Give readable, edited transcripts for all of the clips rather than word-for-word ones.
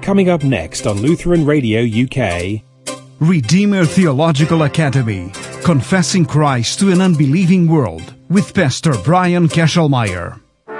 Coming up next on Lutheran Radio UK. Redeemer Theological Academy, Confessing Christ to an Unbelieving World, with Pastor Brian Kesselmeyer.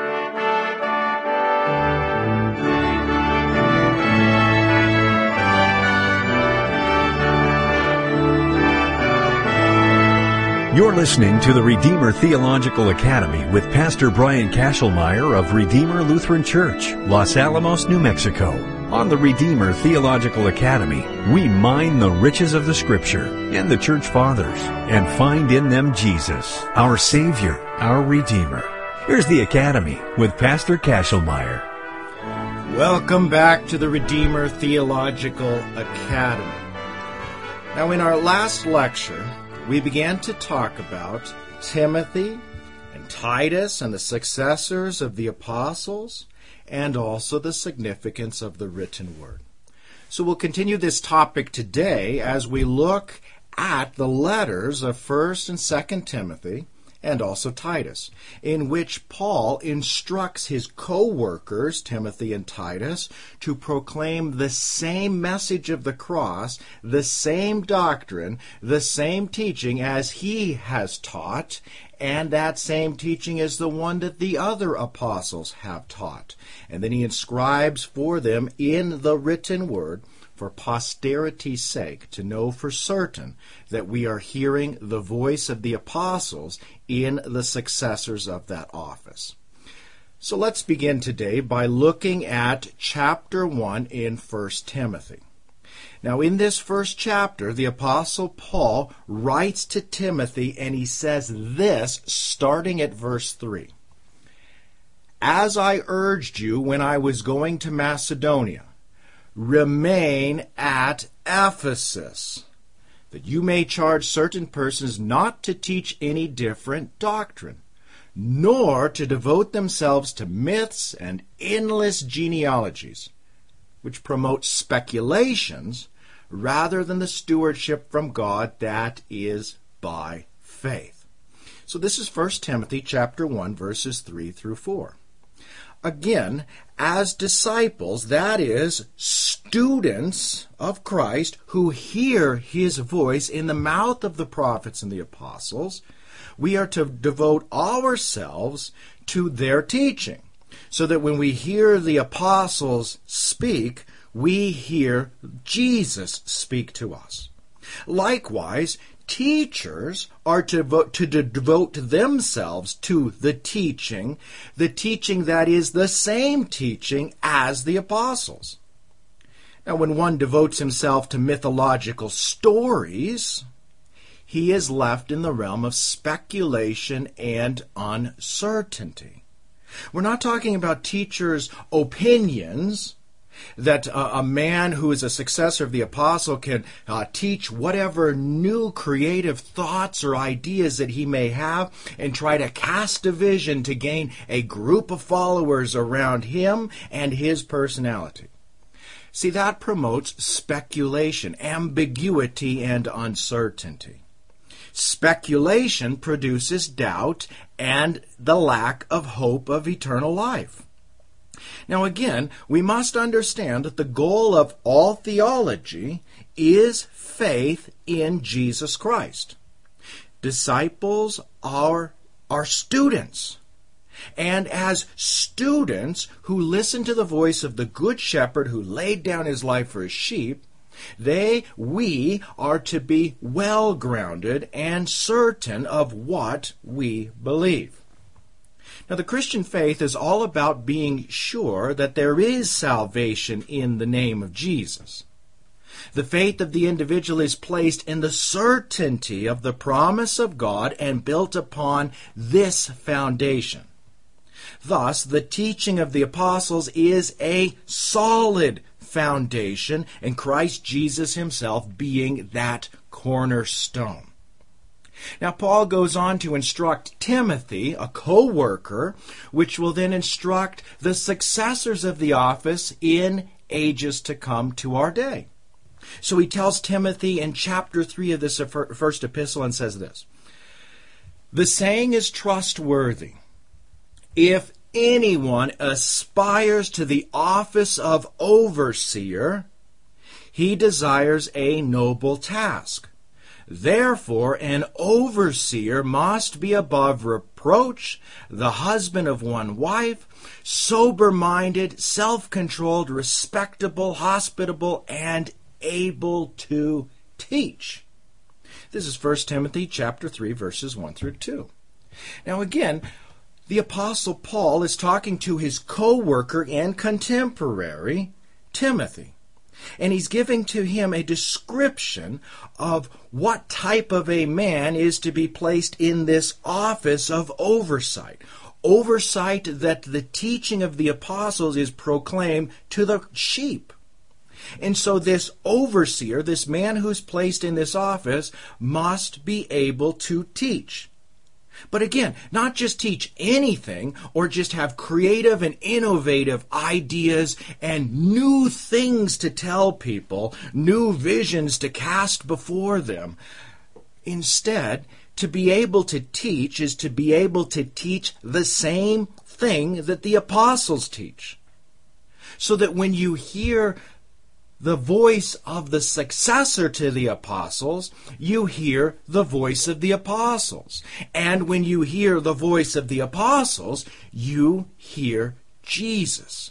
You're listening to the Redeemer Theological Academy with Pastor Brian Kesselmeyer of Redeemer Lutheran Church, Los Alamos, New Mexico. On the Redeemer Theological Academy, we mine the riches of the Scripture and the Church Fathers and find in them Jesus, our Savior, our Redeemer. Here's the Academy with Pastor Kesselmeyer. Welcome back to the Redeemer Theological Academy. Now, in our last lecture, we began to talk about Timothy and Titus and the successors of the apostles, and also the significance of the written word. So we'll continue this topic today as we look at the letters of 1st and 2nd Timothy and also Titus, in which Paul instructs his co-workers, Timothy and Titus, to proclaim the same message of the cross, the same doctrine, the same teaching as he has taught, and that same teaching is the one that the other apostles have taught. And then he inscribes for them in the written word, for posterity's sake, to know for certain that we are hearing the voice of the apostles in the successors of that office. So let's begin today by looking at chapter 1 in 1 Timothy. Now, in this first chapter, the Apostle Paul writes to Timothy, and he says this, starting at verse 3. As I urged you when I was going to Macedonia, remain at Ephesus, that you may charge certain persons not to teach any different doctrine, nor to devote themselves to myths and endless genealogies, which promote speculations rather than the stewardship from God that is by faith. So this is 1 Timothy chapter 1, verses 3 through 4. Again, as disciples, that is, students of Christ who hear his voice in the mouth of the prophets and the apostles, we are to devote ourselves to their teaching, so that when we hear the apostles speak, we hear Jesus speak to us. Likewise, teachers are to devote themselves to the teaching that is the same teaching as the apostles. Now, when one devotes himself to mythological stories, he is left in the realm of speculation and uncertainty. We're not talking about teachers' opinions, that a man who is a successor of the apostle can teach whatever new creative thoughts or ideas that he may have and try to cast a vision to gain a group of followers around him and his personality. See, that promotes speculation, ambiguity, and uncertainty. Speculation produces doubt and the lack of hope of eternal life. Now again, we must understand that the goal of all theology is faith in Jesus Christ. Disciples are students. And as students who listen to the voice of the Good Shepherd who laid down his life for his sheep, we are to be well-grounded and certain of what we believe. Now, the Christian faith is all about being sure that there is salvation in the name of Jesus. The faith of the individual is placed in the certainty of the promise of God and built upon this foundation. Thus, the teaching of the apostles is a solid foundation, and Christ Jesus himself being that cornerstone. Now, Paul goes on to instruct Timothy, a co-worker, which will then instruct the successors of the office in ages to come to our day. So he tells Timothy in chapter 3 of this first epistle and says this, "The saying is trustworthy. If anyone aspires to the office of overseer, he desires a noble task. Therefore, an overseer must be above reproach, the husband of one wife, sober-minded, self-controlled, respectable, hospitable, and able to teach. This is 1 Timothy chapter 3, verses 1 through 2. Now again, the Apostle Paul is talking to his co-worker and contemporary, Timothy. And he's giving to him a description of what type of a man is to be placed in this office of oversight. Oversight that the teaching of the apostles is proclaimed to the sheep. And so this overseer, this man who's placed in this office, must be able to teach. But again, not just teach anything or just have creative and innovative ideas and new things to tell people, new visions to cast before them. Instead, to be able to teach is to be able to teach the same thing that the apostles teach. So that when you hear the voice of the successor to the apostles, you hear the voice of the apostles. And when you hear the voice of the apostles, you hear Jesus.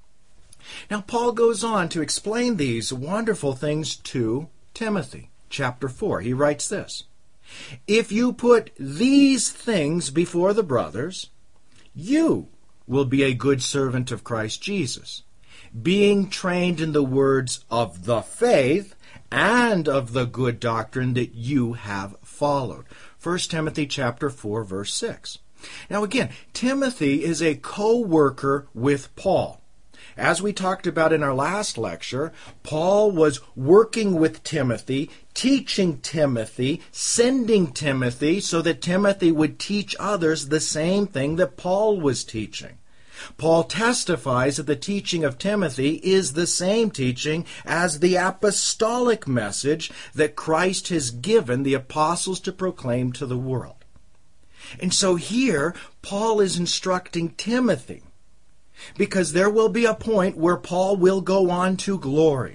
Now, Paul goes on to explain these wonderful things to Timothy. Chapter 4, he writes this: "If you put these things before the brothers, you will be a good servant of Christ Jesus, being trained in the words of the faith and of the good doctrine that you have followed." 1 Timothy chapter 4, verse 6. Now again, Timothy is a co-worker with Paul. As we talked about in our last lecture, Paul was working with Timothy, teaching Timothy, sending Timothy so that Timothy would teach others the same thing that Paul was teaching. Paul testifies that the teaching of Timothy is the same teaching as the apostolic message that Christ has given the apostles to proclaim to the world. And so here, Paul is instructing Timothy, because there will be a point where Paul will go on to glory.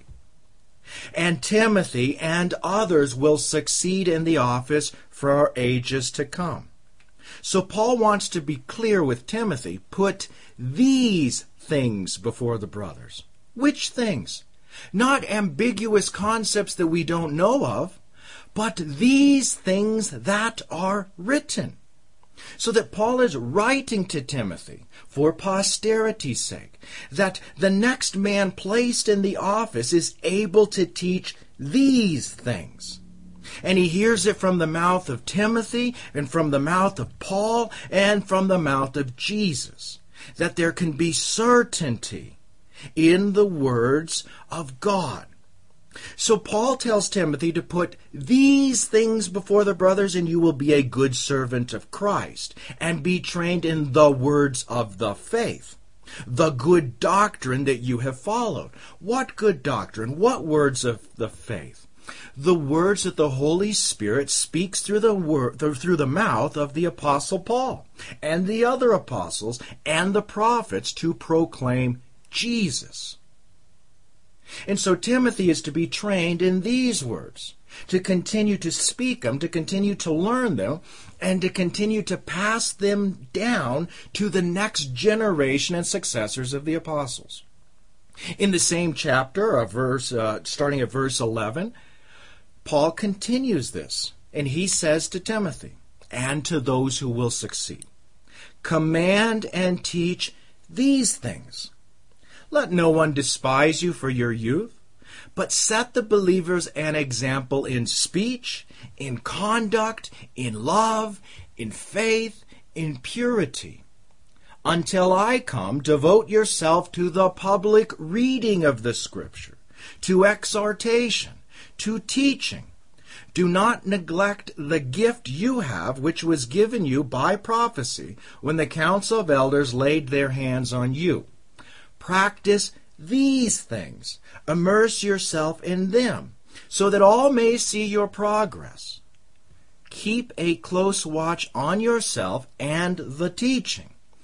And Timothy and others will succeed in the office for ages to come. So Paul wants to be clear with Timothy, put these things before the brothers. Which things? Not ambiguous concepts that we don't know of, but these things that are written. So that Paul is writing to Timothy for posterity's sake, that the next man placed in the office is able to teach these things. And he hears it from the mouth of Timothy and from the mouth of Paul and from the mouth of Jesus, that there can be certainty in the words of God. So Paul tells Timothy to put these things before the brothers, and you will be a good servant of Christ and be trained in the words of the faith, the good doctrine that you have followed. What good doctrine? What words of the faith? The words that the Holy Spirit speaks through the mouth of the Apostle Paul and the other apostles and the prophets to proclaim Jesus. And so Timothy is to be trained in these words, to continue to speak them, to continue to learn them, and to continue to pass them down to the next generation and successors of the apostles. In the same chapter, starting at verse 11, Paul continues this, and he says to Timothy and to those who will succeed, "Command and teach these things. Let no one despise you for your youth, but set the believers an example in speech, in conduct, in love, in faith, in purity. Until I come, devote yourself to the public reading of the Scripture, to exhortation, to teaching. Do not neglect the gift you have, which was given you by prophecy when the council of elders laid their hands on you. Practice these things. Immerse yourself in them, so that all may see your progress. Keep a close watch on yourself and the teaching.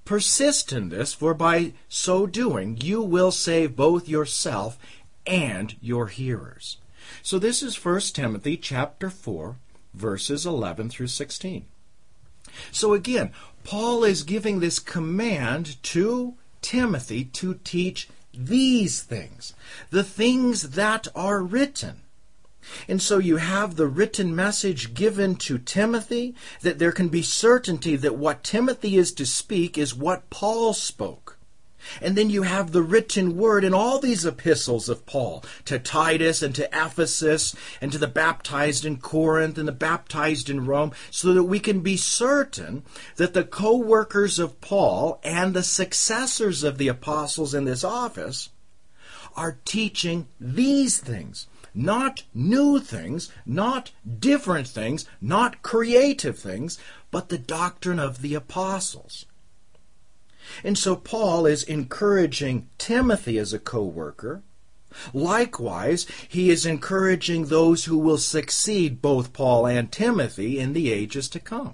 Persist in this, for by so doing you will save both yourself and your hearers. So this is 1 Timothy chapter 4, verses 11 through 16. So again, Paul is giving this command to Timothy to teach these things, the things that are written. And so you have the written message given to Timothy, that there can be certainty that what Timothy is to speak is what Paul spoke. And then you have the written word in all these epistles of Paul, to Titus and to Ephesus and to the baptized in Corinth and the baptized in Rome, so that we can be certain that the co-workers of Paul and the successors of the apostles in this office are teaching these things. Not new things, not different things, not creative things, but the doctrine of the apostles. And so Paul is encouraging Timothy as a co-worker. Likewise, he is encouraging those who will succeed both Paul and Timothy in the ages to come.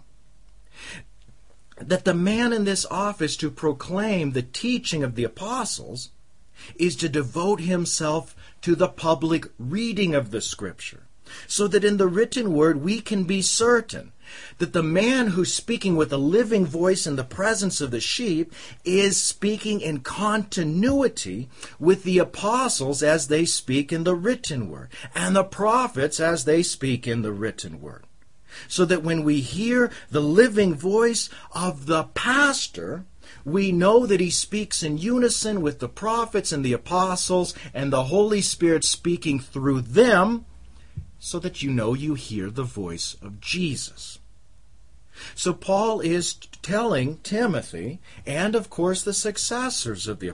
That the man in this office to proclaim the teaching of the apostles is to devote himself to the public reading of the Scripture, so that in the written word we can be certain that the man who's speaking with a living voice in the presence of the sheep is speaking in continuity with the apostles as they speak in the written word, and the prophets as they speak in the written word. So that when we hear the living voice of the pastor, we know that he speaks in unison with the prophets and the apostles and the Holy Spirit speaking through them, so that you know you hear the voice of Jesus. So Paul is telling Timothy, and of course the successors of the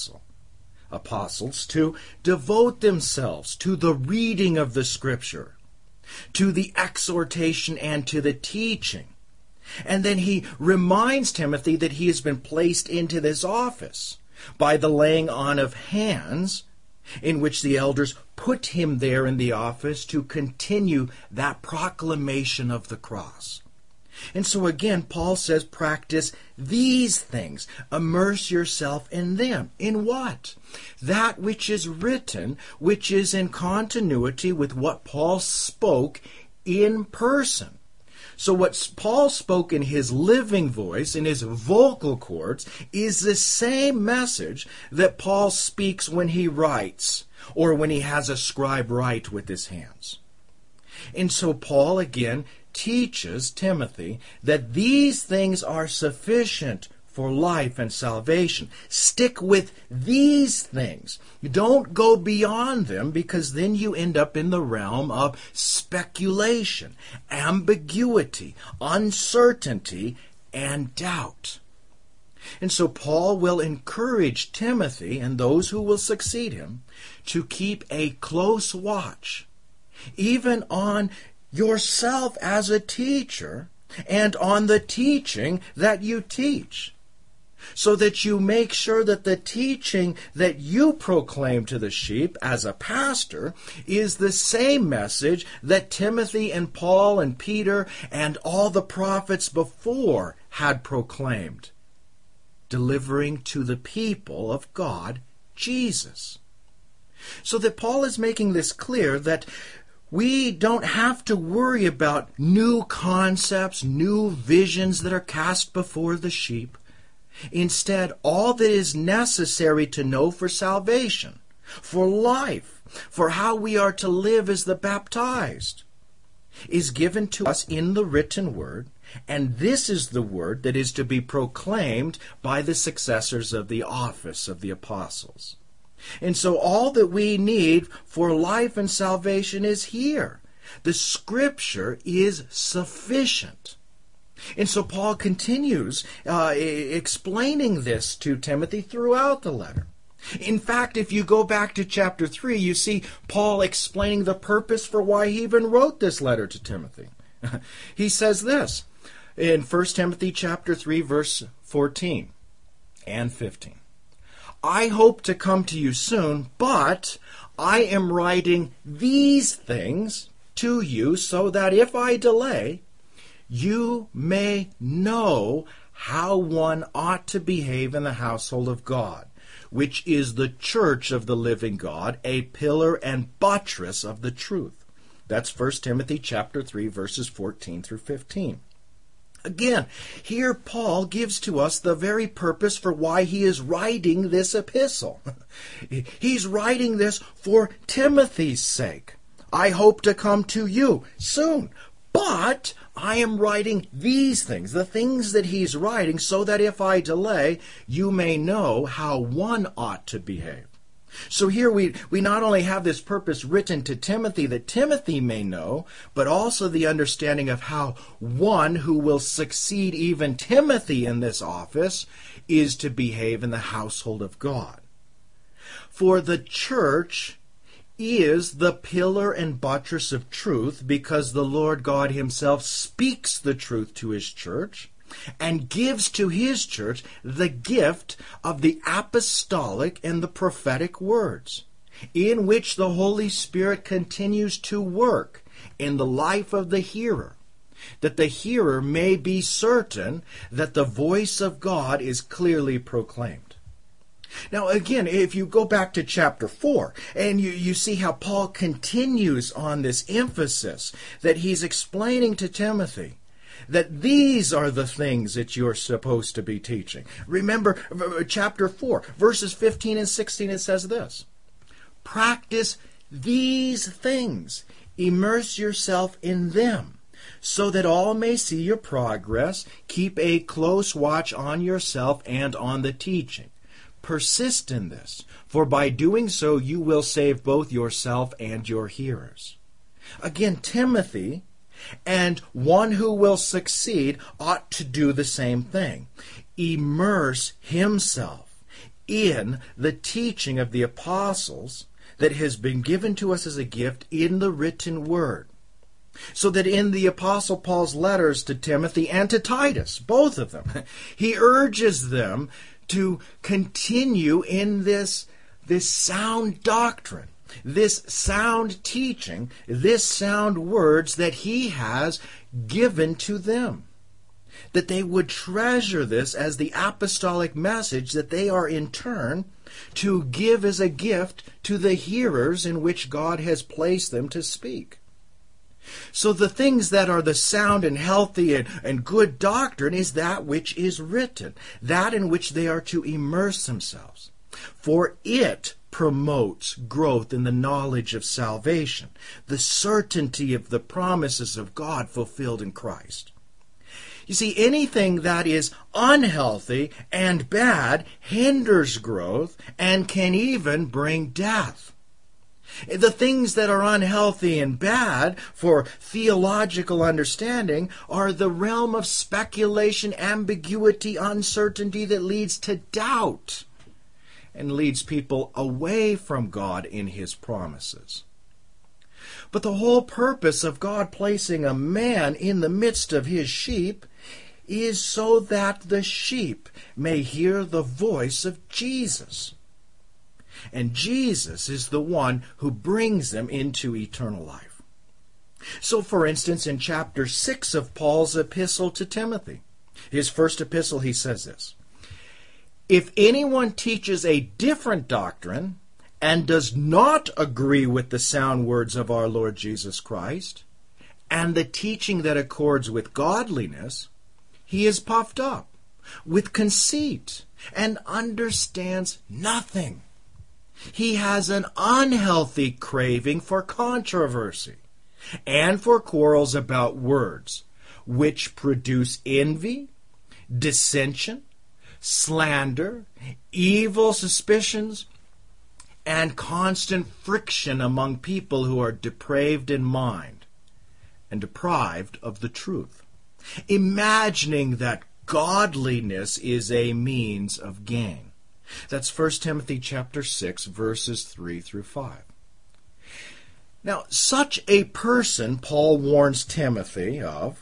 apostles, to devote themselves to the reading of the Scripture, to the exhortation and to the teaching. And then he reminds Timothy that he has been placed into this office by the laying on of hands, in which the elders put him there in the office to continue that proclamation of the cross. And so again, Paul says, practice these things. Immerse yourself in them. In what? That which is written, which is in continuity with what Paul spoke in person. So what Paul spoke in his living voice, in his vocal cords, is the same message that Paul speaks when he writes, or when he has a scribe write with his hands. And so Paul again teaches Timothy that these things are sufficient for life and salvation. Stick with these things. You don't go beyond them, because then you end up in the realm of speculation, ambiguity, uncertainty, and doubt. And so Paul will encourage Timothy and those who will succeed him to keep a close watch, even on yourself as a teacher and on the teaching that you teach, so that you make sure that the teaching that you proclaim to the sheep as a pastor is the same message that Timothy and Paul and Peter and all the prophets before had proclaimed, delivering to the people of God Jesus. So that Paul is making this clear that we don't have to worry about new concepts, new visions that are cast before the sheep. Instead, all that is necessary to know for salvation, for life, for how we are to live as the baptized, is given to us in the written word, and this is the word that is to be proclaimed by the successors of the office of the apostles. And so all that we need for life and salvation is here. The Scripture is sufficient. And so Paul continues explaining this to Timothy throughout the letter. In fact, if you go back to chapter 3, you see Paul explaining the purpose for why he even wrote this letter to Timothy. He says this in 1 Timothy chapter 3, verse 14 and 15. I hope to come to you soon, but I am writing these things to you so that if I delay, you may know how one ought to behave in the household of God, which is the church of the living God, a pillar and buttress of the truth. That's 1 Timothy chapter 3, verses 14 through 15. Again, here Paul gives to us the very purpose for why he is writing this epistle. He's writing this for Timothy's sake. I hope to come to you soon, but I am writing these things, the things that he's writing, so that if I delay, you may know how one ought to behave. So here we not only have this purpose written to Timothy that Timothy may know, but also the understanding of how one who will succeed even Timothy in this office is to behave in the household of God. For the church is the pillar and buttress of truth because the Lord God himself speaks the truth to his church and gives to his church the gift of the apostolic and the prophetic words, in which the Holy Spirit continues to work in the life of the hearer, that the hearer may be certain that the voice of God is clearly proclaimed. Now again, if you go back to chapter 4, and you see how Paul continues on this emphasis that he's explaining to Timothy, that these are the things that you're supposed to be teaching. Remember, chapter 4, verses 15 and 16, it says this: practice these things, immerse yourself in them, so that all may see your progress. Keep a close watch on yourself and on the teaching. Persist in this, for by doing so you will save both yourself and your hearers. Again, Timothy, and one who will succeed, ought to do the same thing. Immerse himself in the teaching of the apostles that has been given to us as a gift in the written word. So that in the Apostle Paul's letters to Timothy and to Titus, both of them, he urges them to continue in this sound doctrine, this sound teaching, this sound words that he has given to them. That they would treasure this as the apostolic message that they are in turn to give as a gift to the hearers in which God has placed them to speak. So the things that are the sound and healthy and good doctrine is that which is written, that in which they are to immerse themselves. For it promotes growth in the knowledge of salvation, the certainty of the promises of God fulfilled in Christ. You see, anything that is unhealthy and bad hinders growth and can even bring death. The things that are unhealthy and bad for theological understanding are the realm of speculation, ambiguity, uncertainty that leads to doubt and leads people away from God in his promises. But the whole purpose of God placing a man in the midst of his sheep is so that the sheep may hear the voice of Jesus. And Jesus is the one who brings them into eternal life. So, for instance, in chapter 6 of Paul's epistle to Timothy, his first epistle, he says this: if anyone teaches a different doctrine and does not agree with the sound words of our Lord Jesus Christ and the teaching that accords with godliness, he is puffed up with conceit and understands nothing. He has an unhealthy craving for controversy and for quarrels about words, which produce envy, dissension, slander, evil suspicions, and constant friction among people who are depraved in mind and deprived of the truth, imagining that godliness is a means of gain. That's 1 Timothy chapter 6, verses 3 through 5. Now, such a person, Paul warns Timothy of,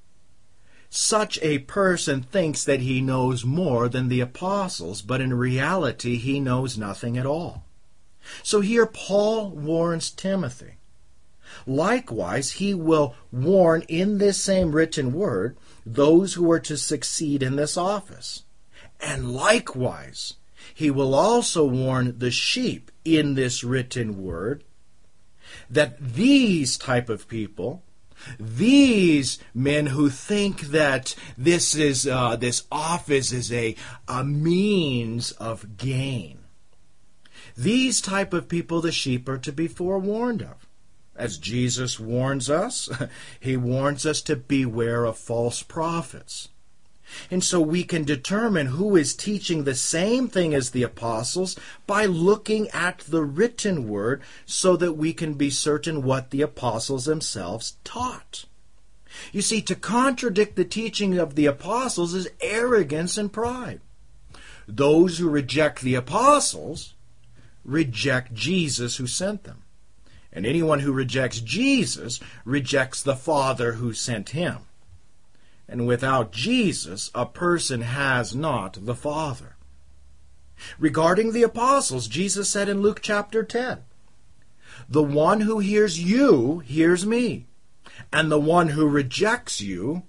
such a person thinks that he knows more than the apostles, but in reality he knows nothing at all. So here Paul warns Timothy Likewise, he will warn in this same written word those who are to succeed in this office. And likewise, he will also warn the sheep in this written word that these type of people, these men who think that this office is a means of gain, these type of people the sheep are to be forewarned of. As Jesus warns us, he warns us to beware of false prophets. And so we can determine who is teaching the same thing as the apostles by looking at the written word so that we can be certain what the apostles themselves taught. You see, to contradict the teaching of the apostles is arrogance and pride. Those who reject the apostles reject Jesus who sent them. And anyone who rejects Jesus rejects the Father who sent him. And without Jesus, a person has not the Father. Regarding the apostles, Jesus said in Luke chapter 10, "The one who hears you hears me, and the one who rejects you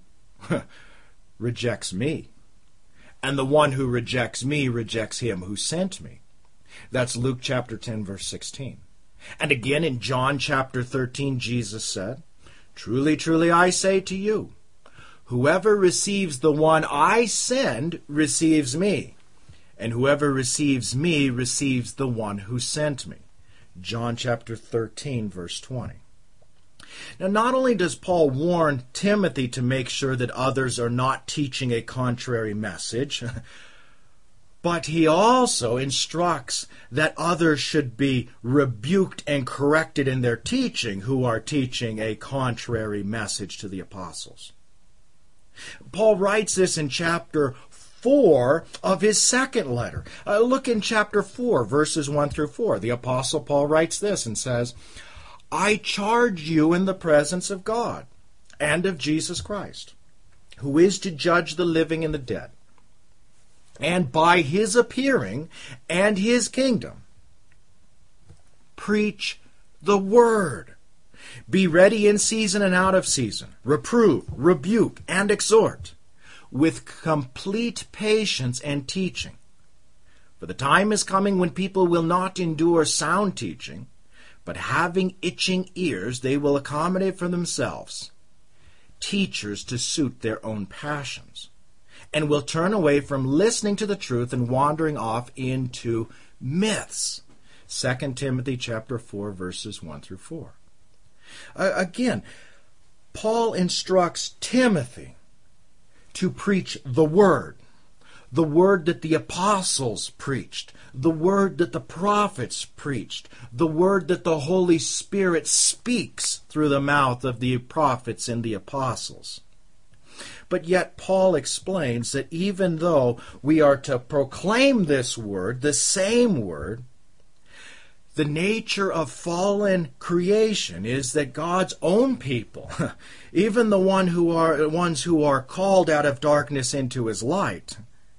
rejects me. And the one who rejects me rejects him who sent me." That's Luke chapter 10, verse 16. And again in John chapter 13, Jesus said, "Truly, truly, I say to you, whoever receives the one I send receives me, and whoever receives me receives the one who sent me." John chapter 13, verse 20. Now, not only does Paul warn Timothy to make sure that others are not teaching a contrary message, but he also instructs that others should be rebuked and corrected in their teaching who are teaching a contrary message to the apostles. Paul writes this in chapter 4 of his second letter. Look in chapter 4, verses 1 through 4. The apostle Paul writes this and says, "I charge you in the presence of God and of Jesus Christ, who is to judge the living and the dead, and by his appearing and his kingdom, preach the word. Be ready in season and out of season. Reprove, rebuke, and exhort with complete patience and teaching. For the time is coming when people will not endure sound teaching, but having itching ears, they will accommodate for themselves teachers to suit their own passions, and will turn away from listening to the truth and wandering off into myths." 2 Timothy chapter 4, verses 1 through 4. Again, Paul instructs Timothy to preach the word that the apostles preached, the word that the prophets preached, the word that the Holy Spirit speaks through the mouth of the prophets and the apostles. But yet Paul explains that even though we are to proclaim this word, the same word, the nature of fallen creation is that God's own people, even the ones who are called out of darkness into his light,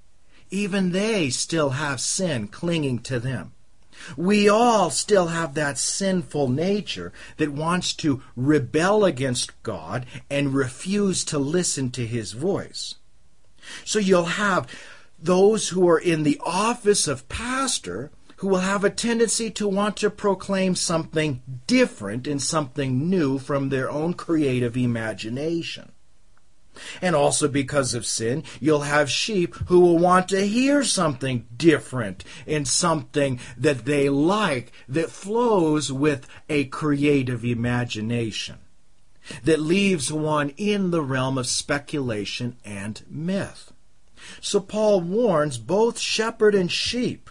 even they still have sin clinging to them. We all still have that sinful nature that wants to rebel against God and refuse to listen to his voice. So you'll have those who are in the office of pastor who will have a tendency to want to proclaim something different and something new from their own creative imagination. And also because of sin, you'll have sheep who will want to hear something different and something that they like that flows with a creative imagination, that leaves one in the realm of speculation and myth. So Paul warns both shepherd and sheep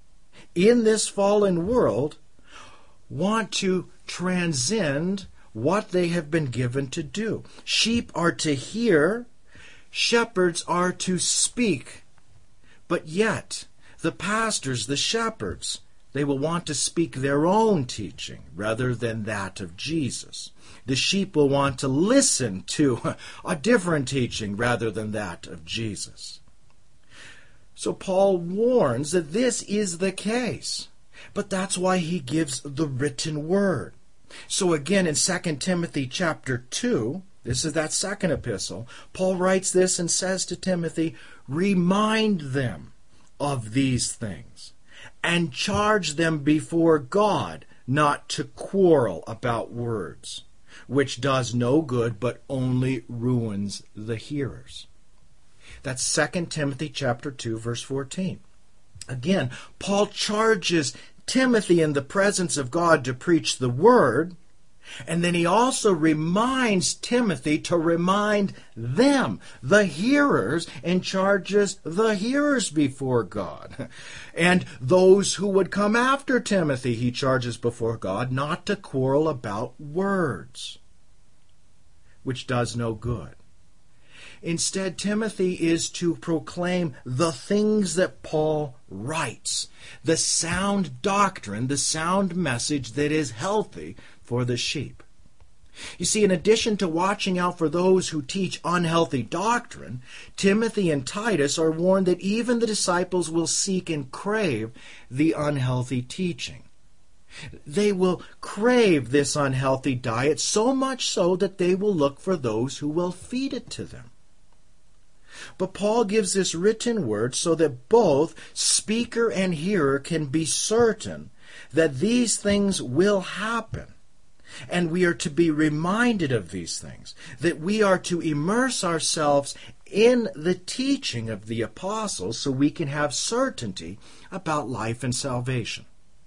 in this fallen world want to transcend what they have been given to do. Sheep are to hear, shepherds are to speak. But yet, the pastors, the shepherds, they will want to speak their own teaching rather than that of Jesus. The sheep will want to listen to a different teaching rather than that of Jesus. So Paul warns that this is the case. But that's why he gives the written word. So again, in 2 Timothy chapter 2, this is that second epistle, Paul writes this and says to Timothy, remind them of these things and charge them before God not to quarrel about words, which does no good but only ruins the hearers. That's 2 Timothy chapter 2, verse 14. Again, Paul charges Timothy in the presence of God to preach the word, and then he also reminds Timothy to remind them, the hearers, and charges the hearers before God. And those who would come after Timothy, he charges before God not to quarrel about words, which does no good. Instead, Timothy is to proclaim the things that Paul writes, the sound doctrine, the sound message that is healthy for the sheep. You see, in addition to watching out for those who teach unhealthy doctrine, Timothy and Titus are warned that even the disciples will seek and crave the unhealthy teaching. They will crave this unhealthy diet so much so that they will look for those who will feed it to them. But Paul gives this written word so that both speaker and hearer can be certain that these things will happen. And we are to be reminded of these things, that we are to immerse ourselves in the teaching of the apostles so we can have certainty about life and salvation.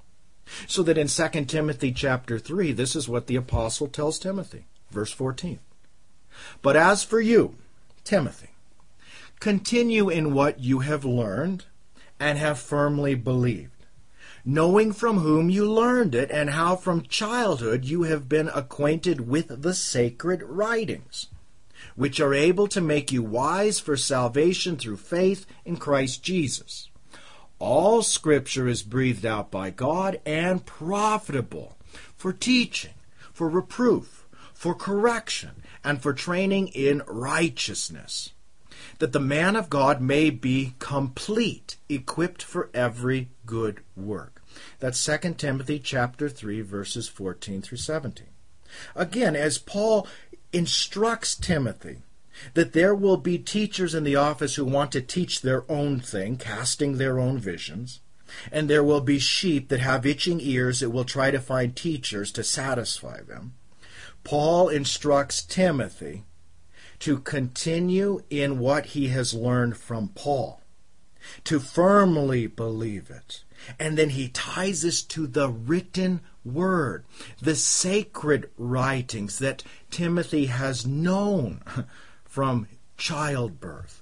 So that in 2 Timothy chapter 3, this is what the apostle tells Timothy, verse 14. But as for you, Timothy, continue in what you have learned and have firmly believed, knowing from whom you learned it and how from childhood you have been acquainted with the sacred writings, which are able to make you wise for salvation through faith in Christ Jesus. All Scripture is breathed out by God and profitable for teaching, for reproof, for correction, and for training in righteousness, that the man of God may be complete, equipped for every good work. That's 2 Timothy chapter 3, verses 14 through 17. Again, as Paul instructs Timothy that there will be teachers in the office who want to teach their own thing, casting their own visions, and there will be sheep that have itching ears that will try to find teachers to satisfy them, Paul instructs Timothy to continue in what he has learned from Paul, to firmly believe it. And then he ties this to the written word, the sacred writings that Timothy has known from childbirth.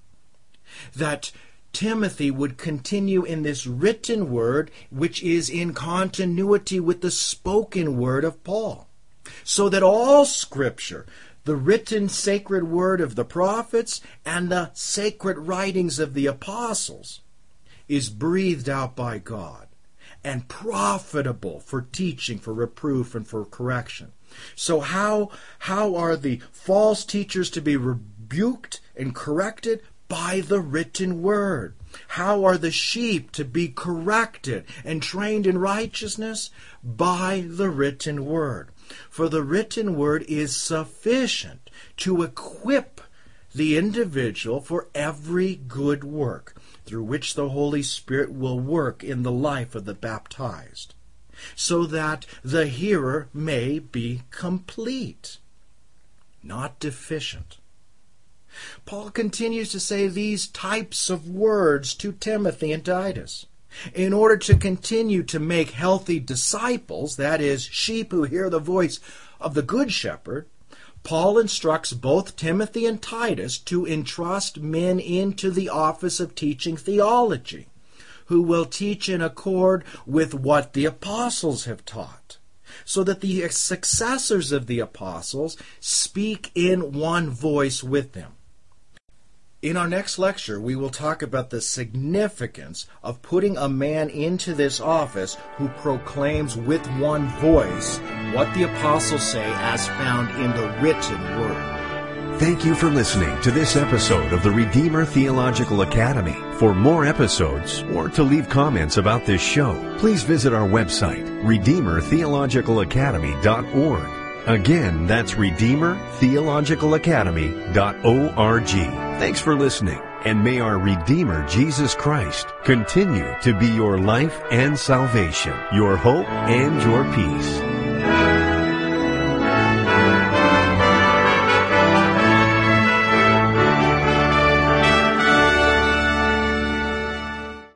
That Timothy would continue in this written word, which is in continuity with the spoken word of Paul, so that all Scripture, the written sacred word of the prophets and the sacred writings of the apostles, is breathed out by God and profitable for teaching, for reproof, and for correction. So how are the false teachers to be rebuked and corrected? By the written word. How are the sheep to be corrected and trained in righteousness? By the written word. For the written word is sufficient to equip the individual for every good work, through which the Holy Spirit will work in the life of the baptized, so that the hearer may be complete, not deficient. Paul continues to say these types of words to Timothy and Titus in order to continue to make healthy disciples, that is, sheep who hear the voice of the Good Shepherd. Paul instructs both Timothy and Titus to entrust men into the office of teaching theology, who will teach in accord with what the apostles have taught, so that the successors of the apostles speak in one voice with them. In our next lecture, we will talk about the significance of putting a man into this office who proclaims with one voice what the apostles say as found in the written word. Thank you for listening to this episode of the Redeemer Theological Academy. For more episodes or to leave comments about this show, please visit our website, RedeemerTheologicalAcademy.org. Again, that's RedeemerTheologicalAcademy.org. Thanks for listening, and may our Redeemer Jesus Christ continue to be your life and salvation, your hope and your peace.